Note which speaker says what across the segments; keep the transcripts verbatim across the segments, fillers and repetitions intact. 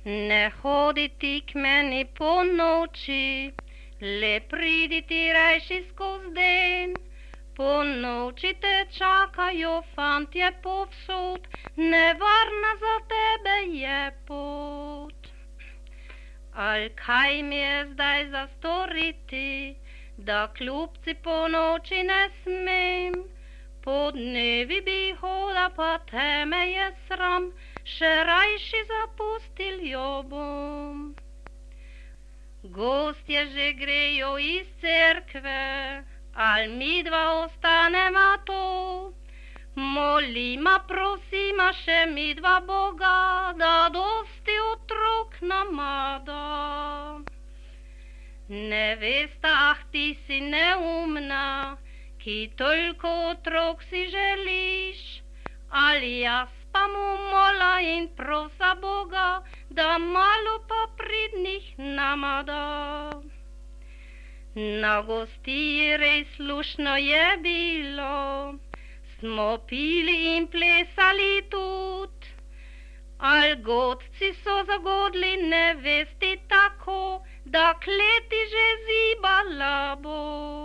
Speaker 1: Ne hoditi k meni po noči, le priditi rajši skoz den. Po noči te čakajo fantje povsod, nevarna za tebe je pot. Al kaj mi je zdaj za storiti, da kljubci po noči ne smem? Po dnevi bi hoda, pa teme je sram, še rajši zapustil jo bom. Gostje že grejo iz cerkve, al mi dva ostaneva tu. Molima, prosima še mi dva Boga, da dosti otrok nama da. Nevesta, ah ti si neumna, ki toliko otrok si želiš, ali jaz pa mu mola in prosa Boga, da malo pa pridnih nama da. Na gostiji res slušno je bilo, smo pili in plesali tudi, al godci so zagodli nevesti tako, da kleti že zibala bo.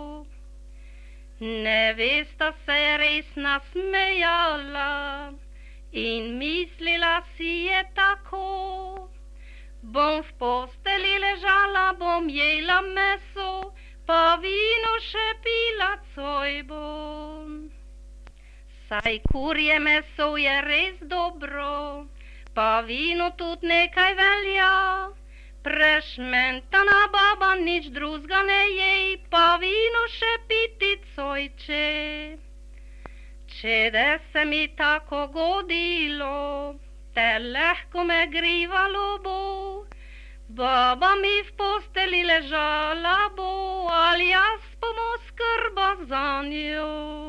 Speaker 1: Nevesta se je res nasmejala in mislila si je tako. Bom v posteli ležala, bom jela meso, pa vino še pila coj bom. Saj kurje meso je res dobro, pa vino tudi nekaj velja. Prešmentana baba nič drugega ne jej, pa vino še piti cojče. Če da se mi tako godilo, te lahko me grivalo bo. Baba mi v posteli ležala bo, ali jaz bomo skrba za njo.